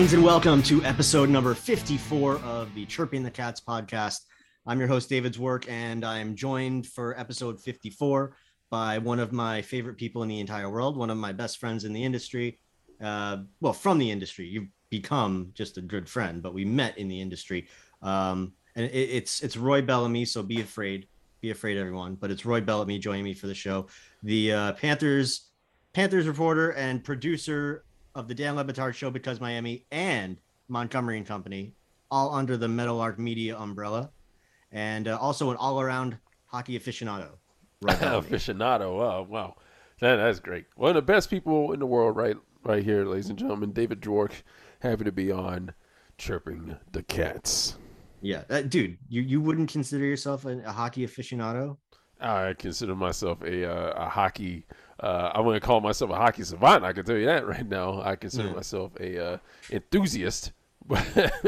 Greetings and welcome to episode number 54 of the Chirping the Cats podcast. I'm your host, David Zwerk, and I am joined for episode 54 by one of my favorite people in the entire world, one of my best friends in the industry. From the industry. You've become just a good friend, but we met in the industry. And it's Roy Bellamy, so be afraid, everyone. But it's Roy Bellamy joining me for the show. The Panthers reporter and producer of the Dan Le Batard Show, Because Miami, and Montgomery and Company, all under the Meadowlark Media umbrella, and also an all-around hockey aficionado. Aficionado, wow. That's great. One of the best people in the world right here, ladies and gentlemen. David Dwork, happy to be on Chirping the Cats. Yeah, dude, you wouldn't consider yourself a hockey aficionado? I consider myself a hockey. I wouldn't call myself a hockey savant. I can tell you that right now. I consider myself a enthusiast. But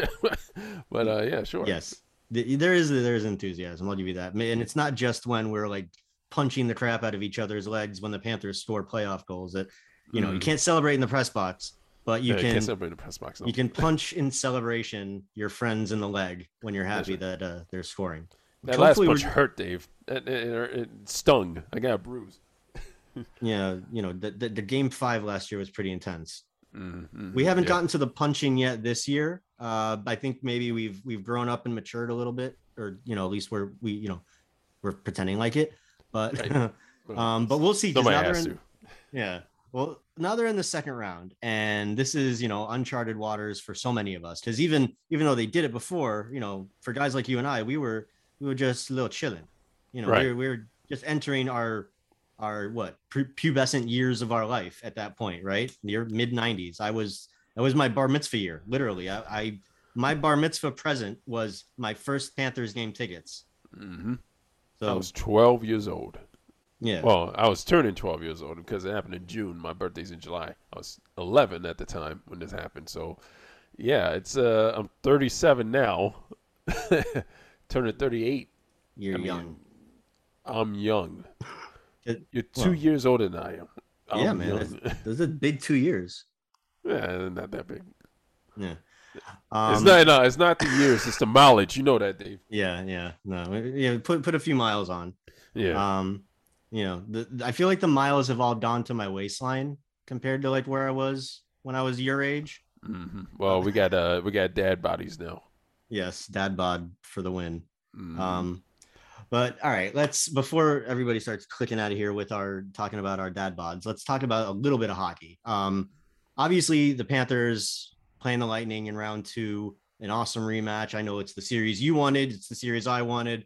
yeah, sure. Yes, there is enthusiasm. I'll give you that. And it's not just when we're like punching the crap out of each other's legs when the Panthers score playoff goals. That you can't celebrate in the press box, but you can celebrate in the press box. No. You can punch in celebration your friends in the leg when you're happy that they're scoring. That last punch hurt, Dave. It stung. I got a bruise. Yeah, the game 5 last year was pretty intense. Mm-hmm. We haven't gotten to the punching yet this year. I think maybe we've grown up and matured a little bit, or at least we're pretending like it. But but we'll see. Nobody has to. Yeah. Well, now they're in the second round, and this is uncharted waters for so many of us. Because even though they did it before, for guys like you and I, we were just a little chilling. Right. we were just entering our pubescent years of our life at that point, right? Near mid 90s. That was my bar mitzvah year. Literally, my bar mitzvah present was my first Panthers game tickets. Mm-hmm. So I was 12 years old. Yeah. Well, I was turning 12 years old because it happened in June. My birthday's in July. I was 11 at the time when this happened. So, yeah, it's I'm 37 now. Turning 38. You're young. I'm young. You're 2 years older than I am. Yeah, man. Those are big 2 years. Yeah, not that big. Yeah. It's not the years. It's the mileage. You know that, Dave. Yeah. No. Put a few miles on. Yeah. I feel like the miles have all gone to my waistline compared to like where I was when I was your age. Mm-hmm. Well, we got dad bodies now. Yes, dad bod for the win. Mm-hmm. But all right, before everybody starts clicking out of here with talking about our dad bods, let's talk about a little bit of hockey. Obviously the Panthers playing the Lightning in round 2, an awesome rematch. I know it's the series you wanted. It's the series I wanted.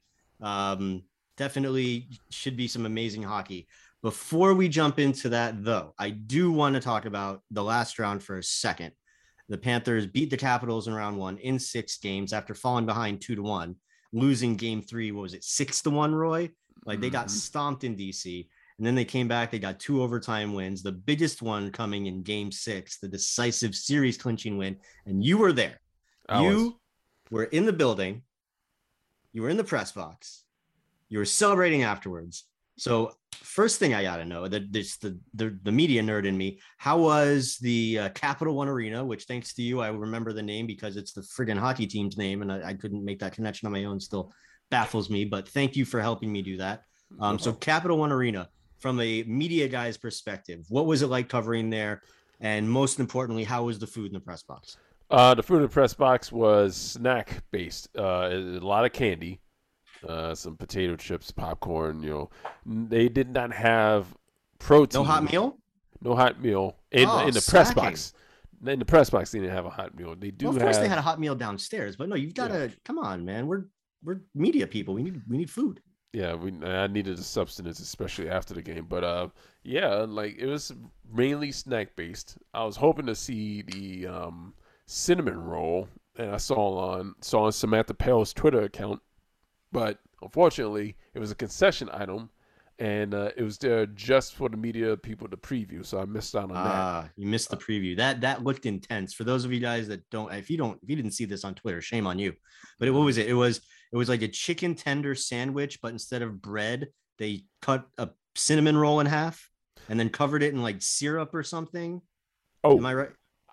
Definitely should be some amazing hockey. Before we jump into that, though, I do want to talk about the last round for a second. The Panthers beat the Capitals in round 1 in 6 games after falling behind 2-1, losing game 3. What was it? 6-1, Roy? Like they got stomped in DC, and then they came back. They got 2 overtime wins, the biggest one coming in game 6, the decisive series clinching win. And you were there. You were in the building. You were in the press box. You were celebrating afterwards. So first thing I got to know, that this the media nerd in me, how was the Capital One Arena, which thanks to you, I remember the name because it's the friggin' hockey team's name, and I couldn't make that connection on my own. Still baffles me, but thank you for helping me do that. So Capital One Arena, from a media guy's perspective, what was it like covering there? And most importantly, how was the food in the press box? The food in the press box was snack based. A lot of candy. Some potato chips, popcorn. They did not have protein. No hot meal. No hot meal in the press box. In the press box, they didn't have a hot meal. They do. Well, of course, they had a hot meal downstairs, but no, you've got to come on, man. We're media people. We need food. Yeah, I needed the substance, especially after the game. But like it was mainly snack based. I was hoping to see the cinnamon roll, and I saw on Samantha Pale's Twitter account. But unfortunately, it was a concession item, and it was there just for the media people to preview. So I missed out on that. You missed the preview. That looked intense. For those of you guys that don't, if you didn't see this on Twitter, shame on you. But what was it? It was like a chicken tender sandwich, but instead of bread, they cut a cinnamon roll in half and then covered it in like syrup or something. Oh, am I right?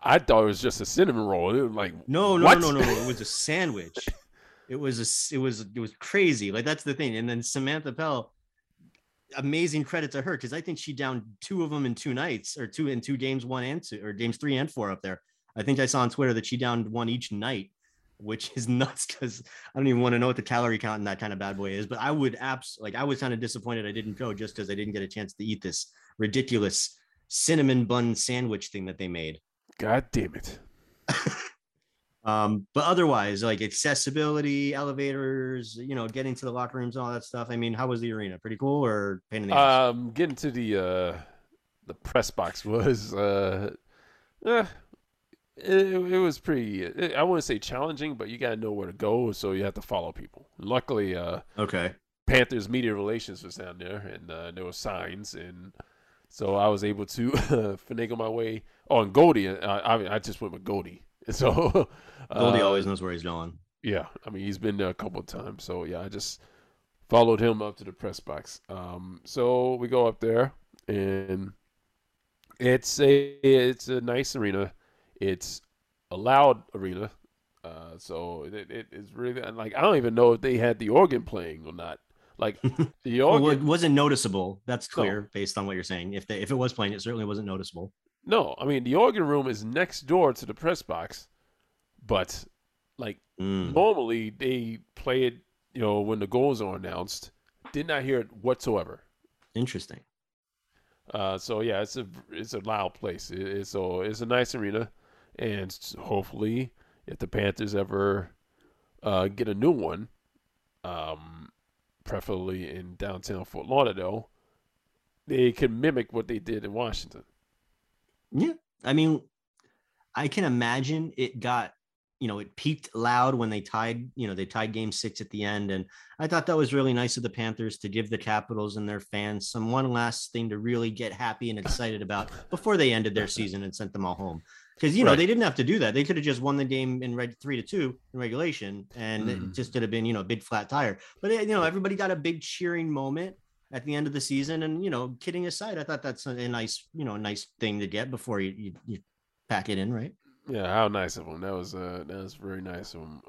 I thought it was just a cinnamon roll. It was like, No, no, no, no, what? no, no. It was a sandwich. It was crazy. Like that's the thing. And then Samantha Pell, amazing credit to her because I think she downed two of them in 2 nights or two in 2 games, 1 and 2, or games 3 and 4 up there. I think I saw on Twitter that she downed one each night, which is nuts because I don't even want to know what the calorie count in that kind of bad boy is. But I would like I was kind of disappointed I didn't go just because I didn't get a chance to eat this ridiculous cinnamon bun sandwich thing that they made. God damn it. But otherwise, like accessibility, elevators, getting to the locker rooms, and all that stuff. I mean, how was the arena? Pretty cool or pain in the ass? Getting to the press box was eh, it was pretty. I wouldn't say challenging, but you gotta know where to go, so you have to follow people. Luckily, Okay. Panthers media relations was down there, and there were signs, and so I was able to finagle my way. Oh, and Goldie, I just went with Goldie, so Goldie uh, always knows where he's going. yeah, I mean he's been there a couple of times, so yeah, I just followed him up to the press box. So we go up there, and it's a nice arena. It's a loud arena. So it is really like I don't even know if they had the organ playing or not. Like the Well, it organ, wasn't noticeable. That's no, clear based on what you're saying. If it was playing, it certainly wasn't noticeable. no. I mean the organ room is next door to the press box, but like Mm, normally they play it. When the goals are announced. Did not hear it whatsoever. interesting. So yeah, it's a loud place. It's a nice arena, and hopefully, if the Panthers ever get a new one, um, preferably in downtown Fort Lauderdale, they can mimic what they did in Washington. Yeah. I mean, I can imagine it peaked loud when they tied game 6 at the end. And I thought that was really nice of the Panthers to give the Capitals and their fans some one last thing to really get happy and excited about before they ended their season and sent them all home. Because, Right. they didn't have to do that. They could have just won the game in 3-2 in regulation and it Mm. just could have been, a big flat tire. But, everybody got a big cheering moment at the end of the season. And, kidding aside, I thought that's a nice, a nice thing to get before you pack it in, right? Yeah, how nice of them. That was very nice of them.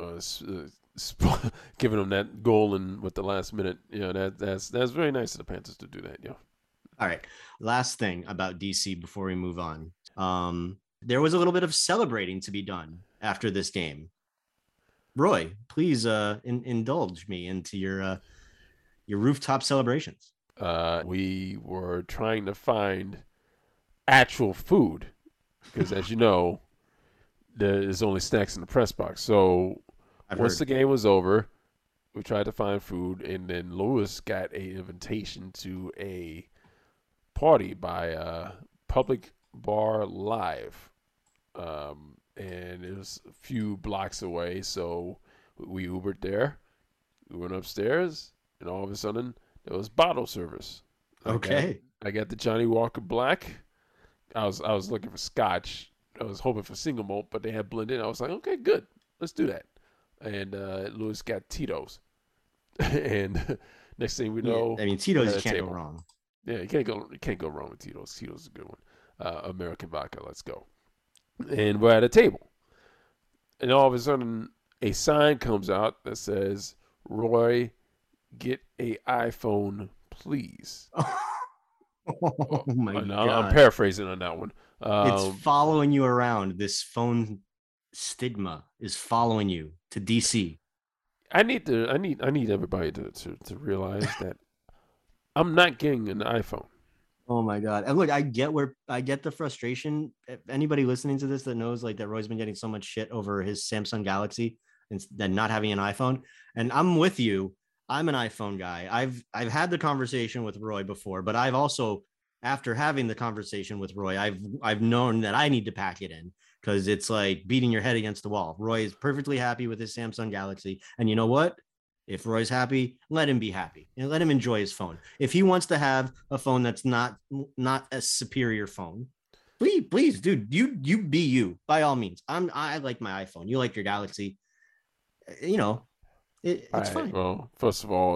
Giving them that goal and with the last minute. That's very nice of the Panthers to do that. Yeah. All right. Last thing about DC before we move on. There was a little bit of celebrating to be done after this game. Roy, please indulge me into your rooftop celebrations. We were trying to find actual food because, as you know, there's only snacks in the press box. So I've once the heard. game was over, we tried to find food, and then Lewis got a invitation to a party by Public Bar Live, and it was a few blocks away. So we Ubered there. We went upstairs, and all of a sudden there was bottle service. I got Okay. I got the Johnny Walker Black. I was looking for Scotch. I was hoping for single malt, but they had blended. I was like, okay, good, let's do that. And Lewis got Tito's, and next thing we Yeah. know, I mean, we're Tito's, at you a can't go table. wrong. Yeah, you can't go wrong with Tito's. Tito's is a good one. American vodka, let's go. And we're at a table, and all of a sudden, a sign comes out that says, "Roy, get a iPhone, please." Oh my And I'm God. paraphrasing on that one. It's Um, following you around. This phone stigma is following you to DC. I need everybody to realize that I'm not getting an iPhone. Oh my God. And look, I get the frustration. If anybody listening to this that knows like that Roy's been getting so much shit over his Samsung Galaxy and then not having an iPhone. And I'm with you. I'm an iPhone guy. I've had the conversation with Roy before, but I've also, after having the conversation with Roy, I've known that I need to pack it in because it's like beating your head against the wall. Roy is perfectly happy with his Samsung Galaxy. And you know what? If Roy's happy, let him be happy and let him enjoy his phone. If he wants to have a phone that's not a superior phone, please, dude, you be you by all means. I like my iPhone. You like your Galaxy. You know, All it's right. fine. Well, first of all,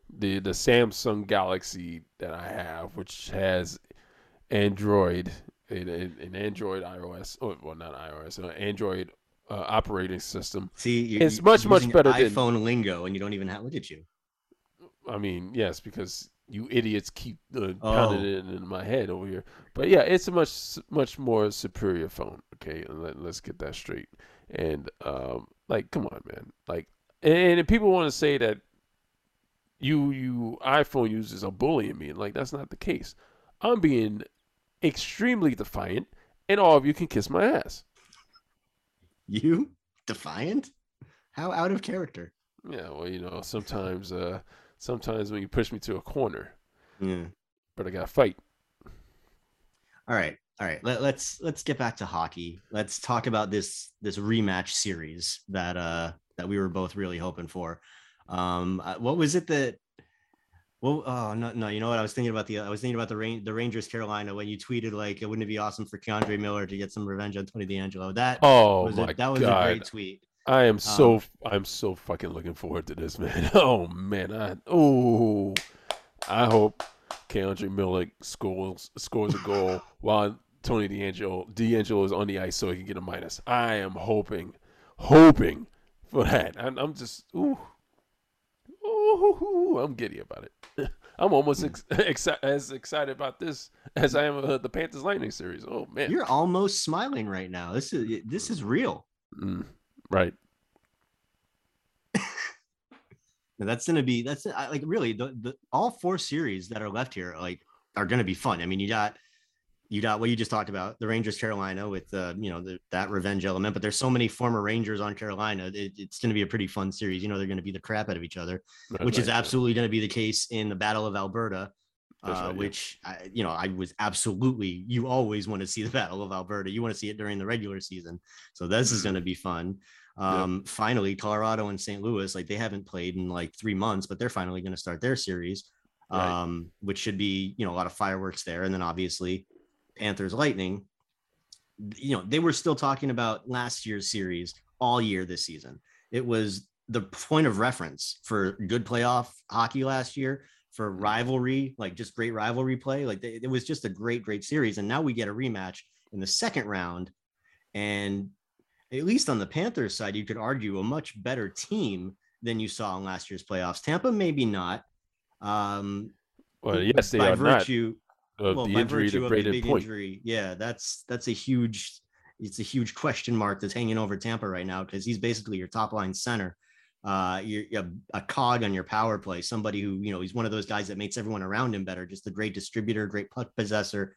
the Samsung Galaxy that I have, which has Android an Android iOS, or well, not iOS, an Android operating system. See, It's you're much using better than. iPhone lingo, and you don't even have. Look at you. I mean, yes, because you idiots keep pounding Oh, it in my head over here. But yeah, it's a much more superior phone. Okay, let's get that straight. And like, come on, man. Like, and if people want to say that you iPhone users are bullying me, like that's not the case. I'm being extremely defiant, and all of you can kiss my ass. you defiant? How out of character? Yeah, well, sometimes when you push me to a corner, Yeah. but I got to fight. All right. All right. Let's get back to hockey. Let's talk about this rematch series that we were both really hoping for. What was it that well, oh no, you know what? I was thinking about the Rangers Carolina when you tweeted like, wouldn't it be awesome for Keandre Miller to get some revenge on Tony DeAngelo? Oh my That was a great God. tweet. Um, I'm so fucking looking forward to this, man. Oh man, I hope Keandre Miller scores a goal while Tony D'Angelo is on the ice so he can get a minus. I am hoping for that. I'm just I'm giddy about it. I'm almost as excited about this as I am the Panthers Lightning series. Oh man, you're almost smiling right now. This is real. right. And that's like really the all four series that are left here like are going to be fun. I mean, you got what you just talked about, the Rangers Carolina with that revenge element, but there's so many former Rangers on Carolina. It's going to be a pretty fun series. They're going to be the crap out of each other, That's which is right. absolutely going to be the case in the Battle of Alberta. That's right. Yeah. Which I was absolutely. You always want to see the Battle of Alberta. You want to see it during the regular season, so this is going to be fun. Yep. Finally, Colorado and St. Louis, like they haven't played in like 3 months, but they're finally going to start their series, Right. which should be a lot of fireworks there, and then obviously Panthers Lightning. They were still talking about last year's series all year this season. It was the point of reference for good playoff hockey last year, for rivalry, like just great rivalry play. Like it was just a great series. And now we get a rematch in the second round. And at least on the Panthers side, you could argue a much better team than you saw in last year's playoffs. Tampa, maybe not. Um, Well, yes, they by are not virtue of well, the by injury to virtue of the Braden big Point. injury, yeah, that's a huge it's a huge question mark that's hanging over Tampa right now because he's basically your top line center. You're a cog on your power play, somebody who he's one of those guys that makes everyone around him better, just a great distributor, great puck possessor.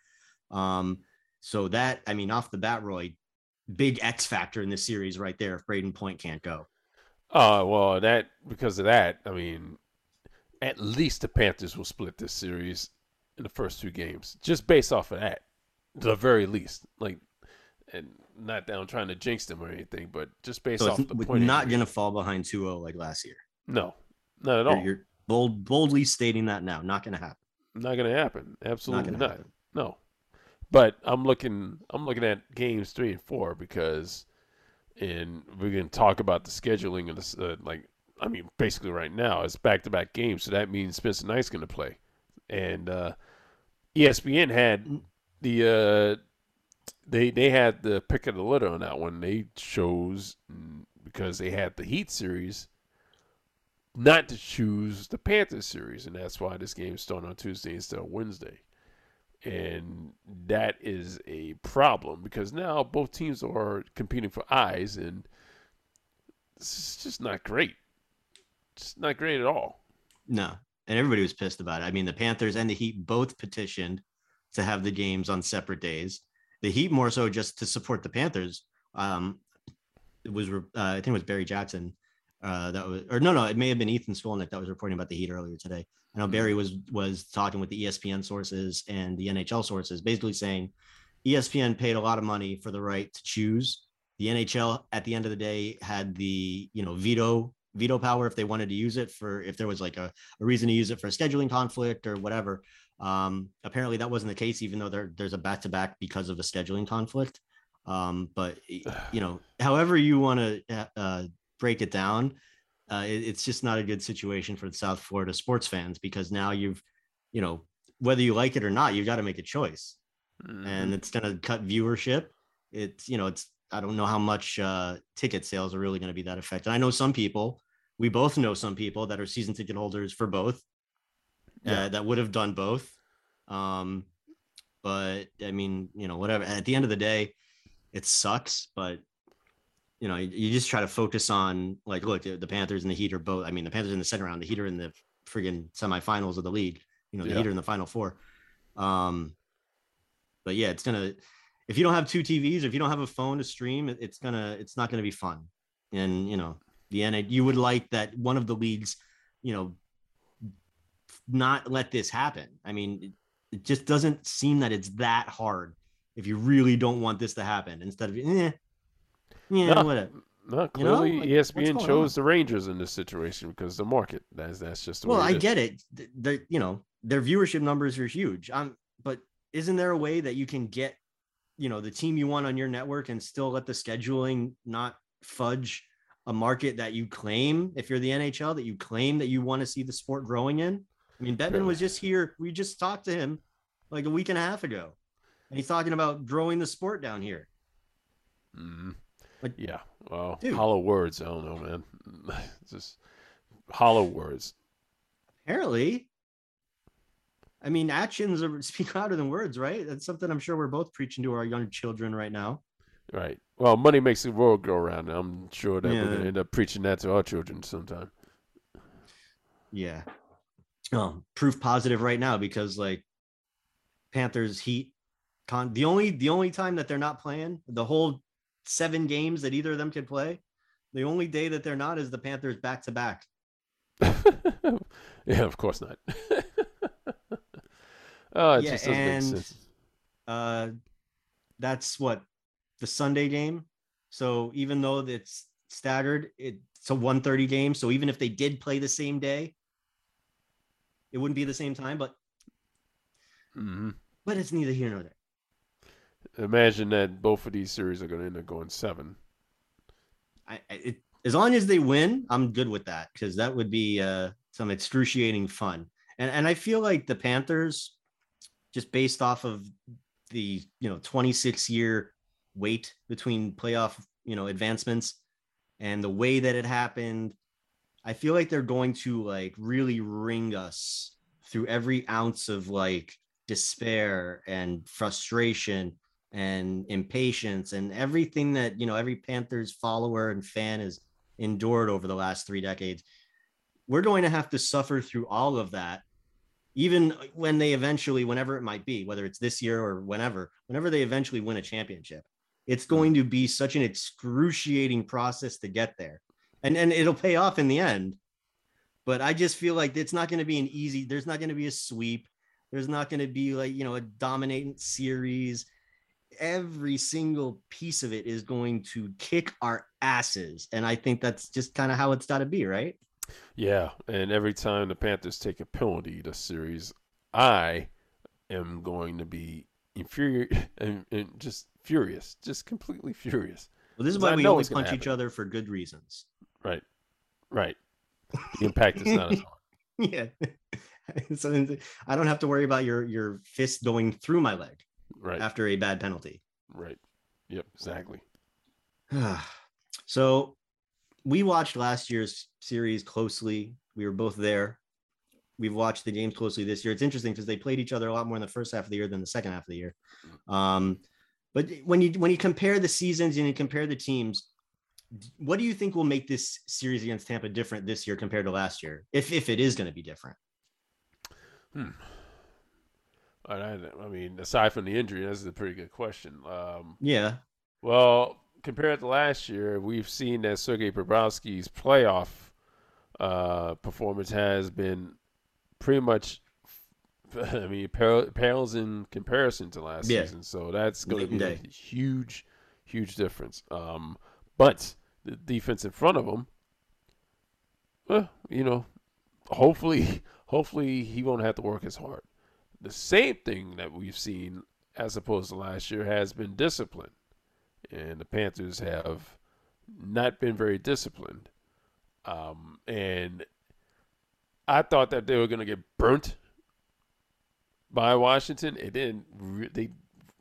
So that I mean, off the bat, Roy, big X factor in this series right there. If Braden Point can't go, Well, that because of that, I mean, at least the Panthers will split this series in the first two games, just based off of that, the very least. Like, and not that I'm trying to jinx them or anything, but just based so it's off the point not injury. going to fall behind 2-0 like last year. No, not at You're, all. you're boldly stating that now. Not going to happen. Not gonna happen. Not Absolutely going to not. happen. No. But I'm looking at games 3 and 4 because, and we're gonna talk about the scheduling of this. I mean, basically right now it's back-to-back games, so that means Spencer Knight's gonna play, and ESPN had the they had the pick of the litter on that one. They chose because they had the Heat series not to choose the Panthers series, and that's why this game started on Tuesday instead of Wednesday. And that is a problem because now both teams are competing for eyes, and it's just not great. It's not great at all. No, and everybody was pissed about it. I mean, the Panthers and the Heat both petitioned to have the games on separate days. The Heat more so just to support the Panthers. It was I think it was Barry Jackson that was, or no, it may have been Ethan Skolnick that was reporting about the Heat earlier today. I know Barry was talking with the ESPN sources and the NHL sources, basically saying ESPN paid a lot of money for the right to choose. The NHL at the end of the day had the veto power if they wanted to use it for if there was like a reason to use it for a scheduling conflict or whatever. Apparently that wasn't the case, even though there's a back-to-back because of a scheduling conflict. But however you want to break it down, it's just not a good situation for the South Florida sports fans because now you've, whether you like it or not, you've got to make a choice. Mm-hmm. and it's going to cut viewership. It's, it's, I don't know how much ticket sales are really going to be that affected. I know some people, we both know some people that are season ticket holders for both, Yeah. that would have done both. Um, but I mean, whatever. At the end of the day, it sucks, but you just try to focus on, like, look, the Panthers and the Heat are both. I mean, the Panthers in the second round, the Heat are in the friggin' semifinals of the league. The Yeah. Heat are in the Final Four. Um, but yeah, it's gonna. If you don't have two TVs, if you don't have a phone to stream, it's not gonna be fun. And you would like that one of the leagues, you know, not let this happen. I mean, it just doesn't seem that it's that hard if you really don't want this to happen. Instead of yeah, No, whatever. no. Like, Clearly, what's ESPN going on? chose the Rangers in this situation because the market. That's just the Well, way it I is. get it. Their viewership numbers are huge. But isn't there a way that you can get, the team you want on your network and still let the scheduling not fudge a market that you claim, if you're the NHL, that you claim that you want to see the sport growing in? I mean, Bettman Apparently. was just here. We just talked to him like a week and a half ago, and he's talking about growing the sport down here. Mm-hmm. Like, Yeah. Well, dude, hollow words. I don't know, man. Just hollow words. apparently, I mean, actions speak louder than words, right? That's something I'm sure we're both preaching to our young children right now. Right. Well, money makes the world go round. I'm sure that we're gonna Yeah, end up preaching that to our children sometime. yeah. Proof positive right now, because like Panthers Heat the only time that they're not playing the whole 7 games that either of them could play, the only day that they're not is the Panthers back to back. Yeah, of course not. Oh, it Yeah, just doesn't make and sense. uh that's what, the Sunday game. So even though it's staggered, it's a 1:30 game. So even if they did play the same day, it wouldn't be the same time. But Hmm. it's neither here nor there. Imagine that both of these series are gonna end up going seven. As long as they win, I'm good with that, because that would be some excruciating fun. And I feel like the Panthers, just based off of the 26-year wait between playoff advancements and the way that it happened, I feel like they're going to like really wring us through every ounce of like despair and frustration and impatience and everything that every Panthers follower and fan has endured over the last 3 decades. We're going to have to suffer through all of that, even when they eventually, whenever it might be, whether it's this year or whenever they eventually win a championship. It's Mm. going to be such an excruciating process to get there, and it'll pay off in the end. But I just feel like it's not going to be an easy. There's not going to be a sweep. There's not going to be like a dominating series. Every single piece of it is going to kick our asses, and I think that's just kind of how it's got to be, right? Yeah, and every time the Panthers take a penalty this series, I am going to be infuriated and just furious, just completely furious, Well, this is because why I we know always it's gonna punch each happen. other for good reasons. Right, right. The impact is not as hard. Yeah. So I don't have to worry about your fist going through my leg Right, after a bad penalty. right. Yep, exactly. So we watched last year's series closely. We were both there. We've watched the games closely this year. It's interesting because they played each other a lot more in the first half of the year than the second half of the year. Um, but when you compare the seasons and you compare the teams, what do you think will make this series against Tampa different this year compared to last year, if it is going to be different? Hmm. I mean, aside from the injury, that's a pretty good question. Yeah, Well, compared to last year, we've seen that Sergei Bobrovsky's playoff performance has been pretty much, I mean, pales in comparison to last yeah, season. So that's going to night and be a day. huge, huge difference. But the defense in front of him, you know, hopefully, hopefully he won't have to work as hard. The same thing that we've seen as opposed to last year has been discipline, and the Panthers have not been very disciplined. And I thought that they were going to get burnt by Washington. It didn't. They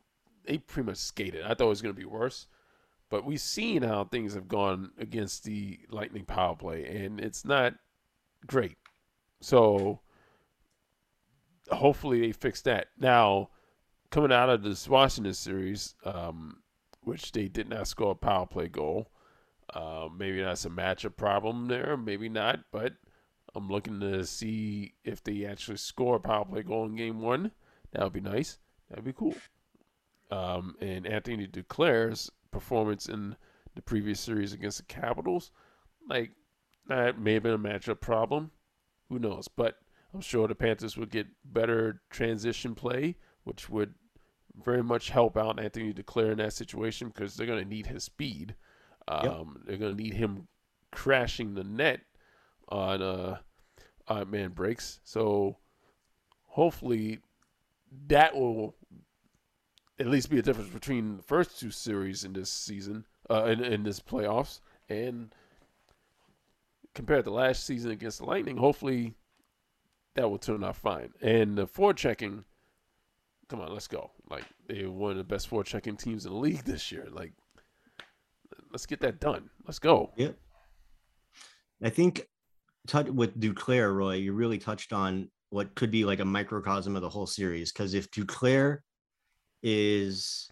they pretty much skated. I thought it was going to be worse, but we've seen how things have gone against the Lightning power play, and it's not great. So hopefully they fix that. Now, coming out of this Washington series, which they did not score a power play goal, maybe that's a matchup problem there, maybe not, but I'm looking to see if they actually score a power play goal in game one. That would be nice. That would be cool. And Anthony Duclair's performance in the previous series against the Capitals, like, that may have been a matchup problem. Who knows? But I'm sure the Panthers would get better transition play, which would very much help out Anthony Duclair in that situation because they're going to need his speed. Yep. They're going to need him crashing the net on man breaks. So hopefully that will at least be a difference between the first two series in this season, in this playoffs, and compared to last season against the Lightning. Hopefully that will turn out fine. And the forechecking, come on, let's go. Like, they're one of the best forechecking teams in the league this year. Like, let's get that done. Let's go. Yep. I think with Duclair, Roy, you really touched on what could be like a microcosm of the whole series. Because if Duclair is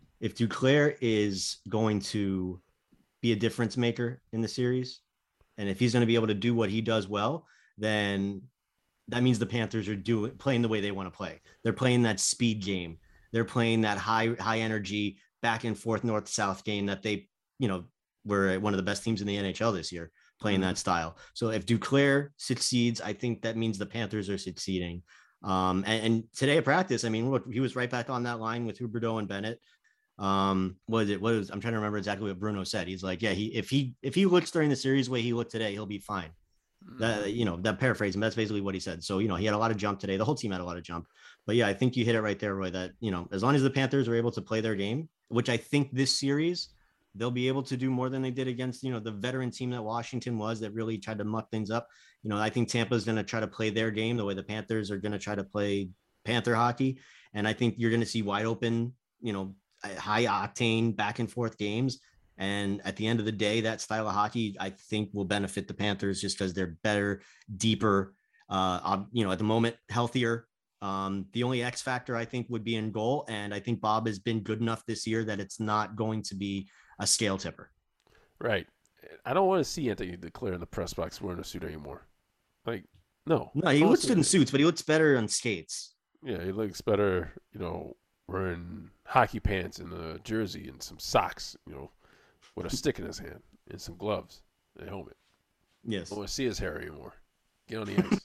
going to be a difference maker in the series, and if he's going to be able to do what he does well, then that means the Panthers are playing the way they want to play. They're playing that speed game. They're playing that high energy back and forth north-south game that they, were one of the best teams in the NHL this year, playing that style. So if Duclair succeeds, I think that means the Panthers are succeeding. And today at practice, I mean, look, he was right back on that line with Huberdeau and Bennett. I'm trying to remember exactly what Bruno said. He's like, yeah, if he looks during the series the way he looked today, he'll be fine. That paraphrasing, that's basically what he said. So, he had a lot of jump today. The whole team had a lot of jump. But yeah, I think you hit it right there, Roy, that, as long as the Panthers are able to play their game, which I think this series, they'll be able to do more than they did against, the veteran team that Washington was that really tried to muck things up. I think Tampa's going to try to play their game the way the Panthers are going to try to play Panther hockey. And I think you're going to see wide open, high octane back and forth games. And at the end of the day, that style of hockey, I think, will benefit the Panthers just because they're better, deeper, at the moment, healthier. The only X factor, I think, would be in goal. And I think Bob has been good enough this year that it's not going to be a scale tipper. Right. I don't want to see Anthony Duclair in the press box wearing a suit anymore. Like, no. No, he looks good in suits, but he looks better on skates. Yeah, he looks better, wearing hockey pants and a jersey and some socks, with a stick in his hand and some gloves and a helmet. Yes. I don't want to see his hair anymore. Get on the ice.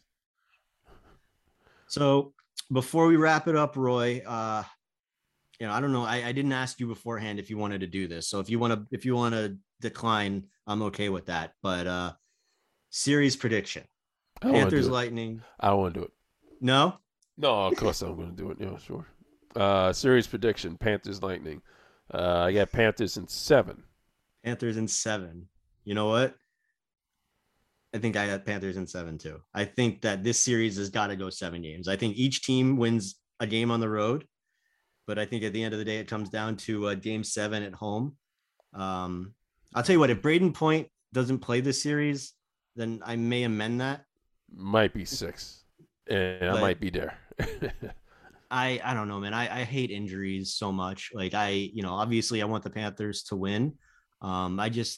So before we wrap it up, Roy, I don't know. I didn't ask you beforehand if you wanted to do this. So if you want to decline, I'm okay with that. But series prediction. Panthers Lightning. I don't want to do it. No? No, of course I'm going to do it. Yeah, sure. Series prediction, Panthers Lightning. I got Panthers in 7. Panthers in 7. You know what? I think I got Panthers in 7 too. I think that this series has got to go 7 games. I think each team wins a game on the road, but I think at the end of the day, it comes down to game 7 at home. I'll tell you what, if Braden Point doesn't play this series, then I may amend that. Might be 6, and I might be there. I don't know, man. I hate injuries so much. Like obviously I want the Panthers to win. I just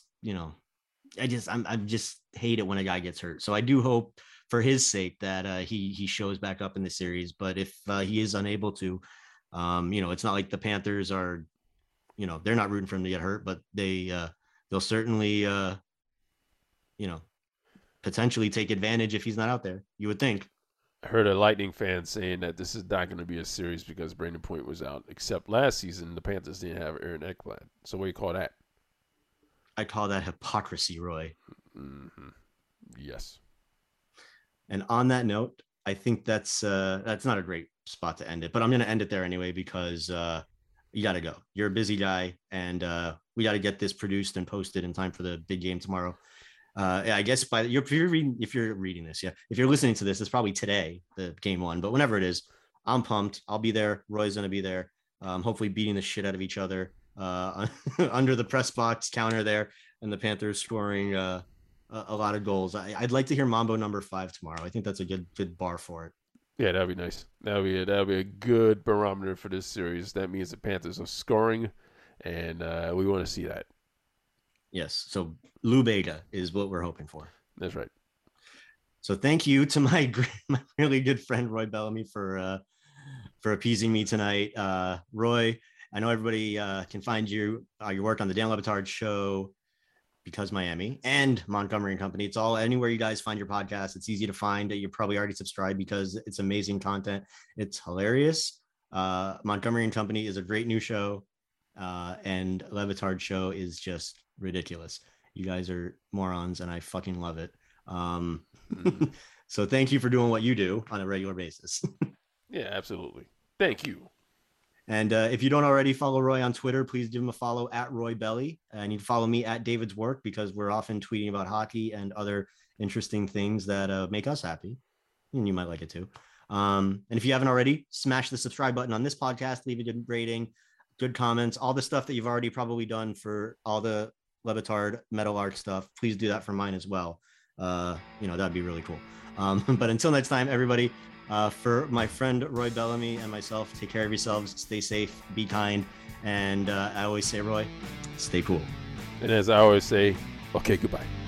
hate it when a guy gets hurt. So I do hope for his sake that he shows back up in the series. But if he is unable to, it's not like the Panthers are, they're not rooting for him to get hurt, but they'll certainly, potentially take advantage if he's not out there. You would think. I heard a Lightning fan saying that this is not going to be a series because Brandon Point was out. Except last season, the Panthers didn't have Aaron Ekblad. So what do you call that? I call that hypocrisy, Roy. Mm-hmm. Yes. And on that note, I think that's not a great spot to end it, but I'm going to end it there anyway because you got to go. You're a busy guy, and we got to get this produced and posted in time for the big game tomorrow. I guess if you're reading this, if you're listening to this, it's probably today, the game 1, but whenever it is, I'm pumped. I'll be there. Roy's going to be there. hopefully beating the shit out of each other under the press box counter there, and the Panthers scoring a lot of goals. I'd like to hear Mambo number 5 tomorrow. I think that's a good bar for it. Yeah, that'd be nice. That'd be a good barometer for this series. That means the Panthers are scoring, and we want to see that. Yes. So Lou Beta is what we're hoping for. That's right. So thank you to my really good friend Roy Bellamy for appeasing me tonight. Roy, I know everybody can find your work on the Dan Le Batard Show, Because Miami, and Montgomery and Company. It's all anywhere you guys find your podcast. It's easy to find. You're probably already subscribed because it's amazing content. It's hilarious. Montgomery and Company is a great new show, and Le Batard Show is just ridiculous. You guys are morons, and I fucking love it. So thank you for doing what you do on a regular basis. Yeah, absolutely. Thank you. And if you don't already follow Roy on Twitter, please give him a follow at Roy Belly. And you can follow me at David's Work, because we're often tweeting about hockey and other interesting things that make us happy. And you might like it too. And if you haven't already, smash the subscribe button on this podcast, leave a good rating, good comments, all the stuff that you've already probably done for all the Le Batard metal art stuff. Please do that for mine as well. That'd be really cool. But until next time, everybody, for my friend Roy Bellamy and myself, take care of yourselves, stay safe, be kind, and I always say, Roy, stay cool. And as I always say, okay, goodbye.